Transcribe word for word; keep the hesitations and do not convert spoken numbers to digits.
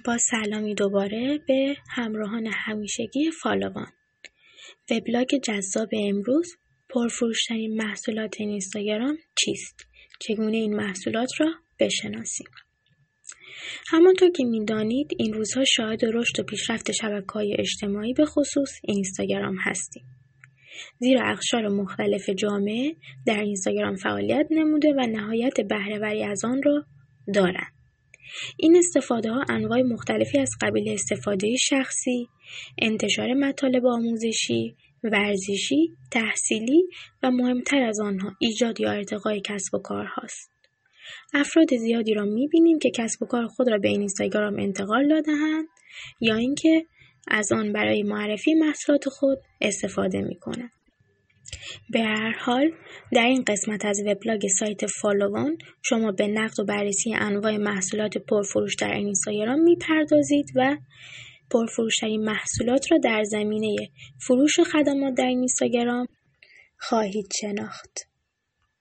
با سلامی دوباره به همراهان همیشگی فالوان. وبلاگ جذاب امروز: پرفروش‌ترین محصولات اینستاگرام چیست؟ چگونه این محصولات را بشناسیم؟ همانطور که می‌دانید این روزها شاهد رشد و پیشرفت شبکه‌های اجتماعی به خصوص اینستاگرام هستیم. زیرا اقشار مختلف جامعه در اینستاگرام فعالیت نموده و نهایت بهره‌وری از آن را دارند. این استفاده ها انواع مختلفی از قبیل استفاده شخصی، انتشار مطالب آموزشی، ورزشی، تحصیلی و مهمتر از آنها ایجاد یا ارتقای کسب و کار هاست. افراد زیادی را می‌بینیم که کسب و کار خود را به اینستاگرام انتقال داده‌اند یا اینکه از آن برای معرفی محصولات خود استفاده می‌کنند. به هر حال در این قسمت از وبلاگ سایت فالوان شما به نقد و بررسی انواع محصولات پرفروش در اینستاگرام می‌پردازید و پرفروش‌ترین محصولات را در زمینه فروش خدمات در اینستاگرام خواهید شناخت.